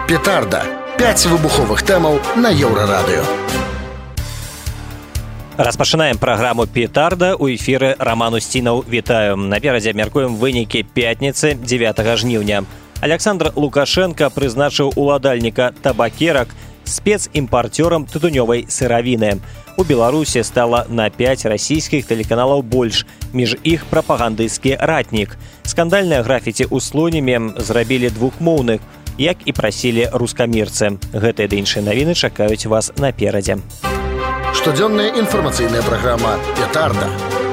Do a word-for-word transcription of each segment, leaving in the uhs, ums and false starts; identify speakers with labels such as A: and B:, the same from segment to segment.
A: Петарда. пяць выбуховых тэмаў на Еўрарадыё.
B: Распачынаем праграму «Петарда». У эфіры Роман Устінаў. Вітаю. Наперадзе абмяркуем вынікі пятніцы дзевятага жніўня. Александр Лукашенко прызначыў уладальніка табакерак спецімпарцёрам тытунёвай сыравіны. У Беларусі стала на пяць расійскіх тэлеканалаў больш, між іх прапагандысцкі ратнік. Скандальнае графіці ў Слонімі зрабілі двухмоўных, як і прасілі рускамірцы. Гэтыя ды іншыя навіны чакаюць вас наперадзе.
A: Штодзённая інфармацыйная праграма «Петарда».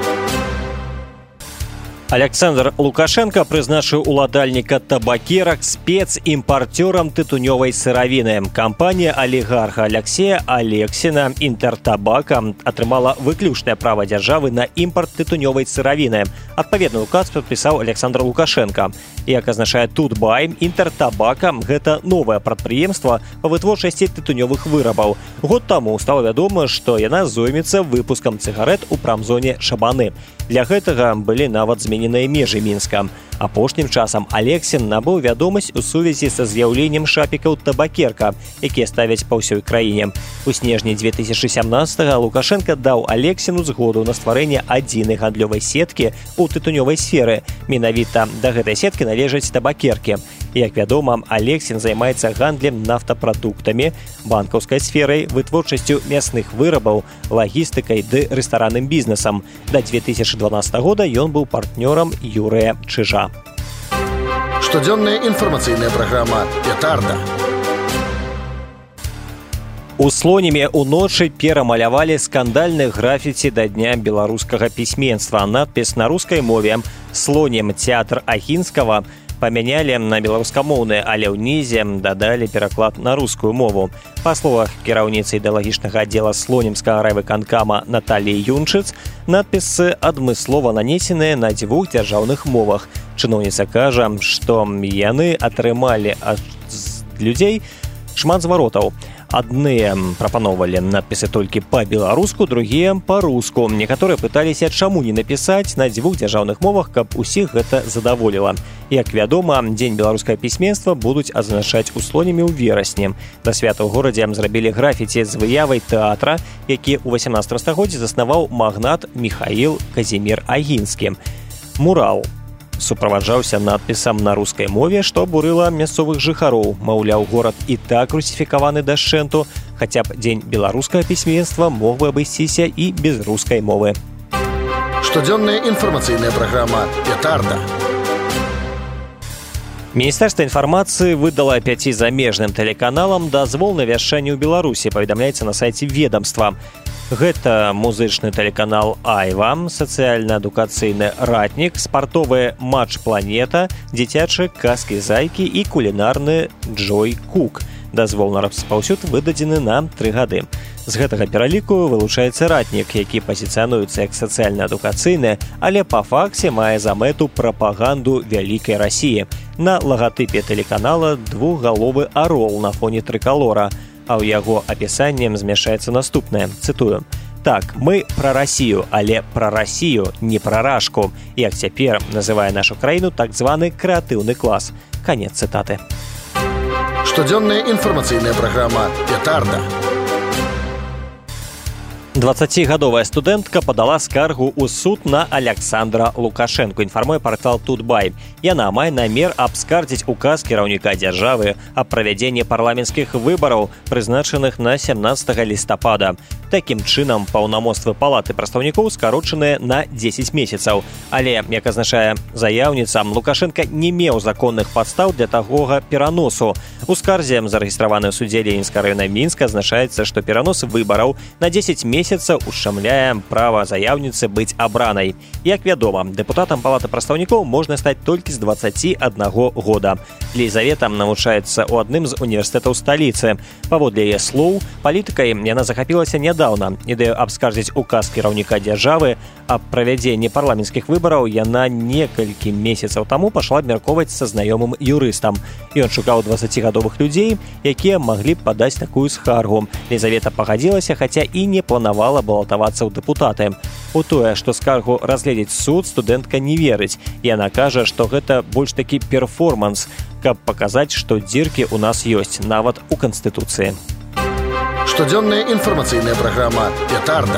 B: Александр Лукашенко прызначыў уладальніка табакерак спецімпарцёрам тытунёвай сыравіны. Кампанія алігарха Алексея Алексіна «Інтэртабака» атрымала выключнае права дзяржавы на імпарт тытунёвай сыравіны. Адпаведны указ падпісаў Александр Лукашенко. Як азначае Тутбай, «Інтэртабака» – гэта новае прадпрыемства па вытворчасці тытунёвых вырабаў. Год таму стала вядома, што яна зоймецца выпускам цыгарэт у прамзоне Шабаны. Для гэтага былі нават змененыя межы Мінска. Апошнім часам Алексін набыў вядомасць у сувязі са з'яўленнем шапікаў табакерка, якія ставяць па ўсёй краіне. У снежні дзве тысячы сямнаццатага Лукашенко даў Алексіну згоду на стварэнне адзінай гандлёвай сеткі ў тытунёвай сферы. Менавіта да гэтай сеткі належаць табакеркі. Як вядома, Алексін займаецца гандлем нафтапрадуктамі, банкаўскай сферай, вытворчасцю мясных вырабаў, лагістыкай ды рэстаранным бізнесам. Да дзве тысячы дванаццатага года ён быў партнёрам Юрыя Чыжа.
A: Штодзённая інфармацыйная праграма «Петарда».
B: У Слонімі ўночы перамалявалі скандальны графіці да дня беларускага пісьменства. Надпіс на рускай мове «Слонім тэатр Агінскага» памянялі на беларускамоўны, але ўнізе дадалі пераклад на рускую мову. Па словах кіраўніцы ідэалагічнага аддзела слонімскага райвыканкама Наталіі Юнчыц, надпісы адмыслова нанесеныя на дзвюх дзяржаўных мовах. Чыноўніца кажа, што яны атрымалі ад людзей шмат зваротаў. Адныя прапаноўвалі надпісы толькі па-беларуску, другія па-руску. Некаторыя пыталіся, чаму не напісаць на дзвюх дзяржаўных мовах, каб усіх гэта задаволіла. Як вядома, Дзень беларускага пісьменства будуць адзначаць у Слонімі ў верасні. Да свята ў горадзе зрабілі графіці з выявай тэатра, які ў васямнаццатым стагоддзі заснаваў магнат Міхаіл Казімір Агінскі. Мурал суправаджаўся надпісам на рускай мове, што абурыла мясцовых жыхароў. Маўляў, горад і так русіфікаваны дашчэнту, хаця б Дзень беларускага пісьменства мог бы абысціся і без рускай мовы.
A: Штодзённая інфармацыйная праграма «Петарда».
B: Міністэрства інфармацыі выдала пяці замежным тэлеканалам дазвол на вяшчанне ў Беларусі, паведамляецца на сайце ведамства. Гэта музычны тэлеканал «Айва», сацыяльна-адукацыйны ратнік, спартовы матч «Планета», дзіцячы казкі «Зайкі» і кулінарны «Джой Кук». Дазвол на распаўсюд выдадзены на тры гады. З гэтага пераліку вылучаецца ратнік, які пазіцыянуецца як сацыяльна-адукацыйны, але па факце мае за мэту прапаганду вялікай Расіі. На лагатыпе тэлеканала двухгаловы арол на фоне трыкалора, а ў яго апісаннем змяшчаецца наступнае, цытую: «Так, мы пра Расію, але пра Расію, не пра рашку», як цяпер называе нашу краіну так званы крэатыўны клас. Канец цытаты.
A: Штодзённая інфармацыйная праграма «Петарда».
B: дваццацігадовая студэнтка падала скаргу ў суд на Александра Лукашенко, інфармуе партал Тутбай. Яна мае намер абскардзіць указ кіраўніка дзяржавы аб правядзенні парламенцкіх выбараў, прызначаных на сямнаццатага лістапада. Такім чынам, паўнамоцтвы палаты прадстаўнікоў скарочаныя на дзесяць месяцаў. Але, як азначае заяўніца, Лукашенко не меў законных падстаў для такога пераносу. У скарзе, зарэгістраванай у судзе Ленінскага раёна Мінска, азначаецца, што перанос выбараў на дзесяць месяцаў ушчамляе права заяўніцы быць абранай. Як вядома, дэпутатам палаты прадстаўнікоў можна стаць толькі з дваццаці аднаго года. Лізавета навучаецца ў адным з універсітэтаў сталіцы. Паводле яе слоў, палітыкай яна захапілася нядаўна. Ідэю абскардзіць указ кіраўніка дзяржавы аб правядзенні парламенцкіх выбараў яна некалькі месяцаў таму пашла абмяркоўваць са знаёмым юрыстам. Ён шукаў дваццацігадовых людзей, якія маглі б падаць такую скаргу. Лізавета пагадзілася, хаця і не планавала планавала балатавацца ў дэпутаты. У тое, што скаргу разгледзець суд, студэнтка не верыць. Яна кажа, што гэта больш такі перформанс, каб паказаць, што дзіркі ў нас ёсць, нават у Канстытуцыі.
A: Штодзённая інфармацыйная праграма «Петарда».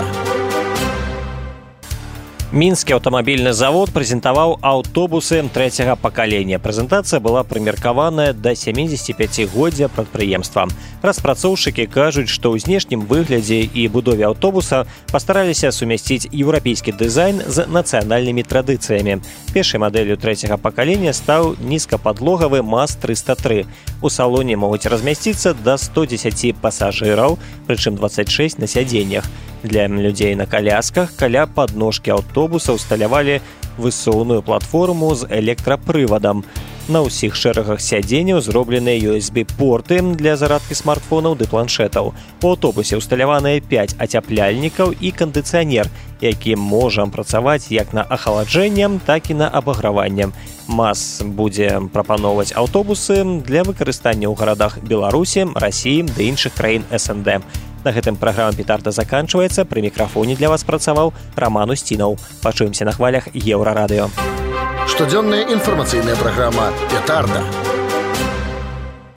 B: Мінскі аўтамабільны завод прэзентаваў аўтобусы трэцяга пакалення. Прэзентацыя была прымеркаваная да сямідзесяціпяцігоддзя прадпрыемства. Распрацоўшчыкі кажуць, што ў знешнім выглядзе і будове аўтобуса пастараліся сумясціць еўрапейскі дызайн з нацыянальнымі традыцыямі. Першай мадэллю трэцяга пакалення стаў нізкападлогавы МАЗ трыста тры. У салоне могуць размясціцца да сто дзесяць пасажыраў, прычым дваццаць шэсць на сядзеннях. Для людзей на калясках каля падножкі аўтобуса ўсталявалі высоўную платформу з электрапрывадам. На ўсіх шэрагах сядзенняў зробленыя ю эс би-порты для зарадкі смартфонаў ды планшэтаў. У аўтобусе ўсталяваныя пяць ацяпляльнікаў і кандыцыянер, які можа працаваць як на ахаладжэнне, так і на абаграванне. МАЗ будзе прапаноўваць аўтобусы для выкарыстання ў гарадах Беларусі, Расіі ды іншых краін эс эн дэ. На гэтым праграма «Петарда» заканчваецца. Пры мікрафоне для вас працаваў Раман Устінаў. Пачуемся на хвалях Еўрарадыё.
A: Штодзённая інфармацыйная праграма «Петарда».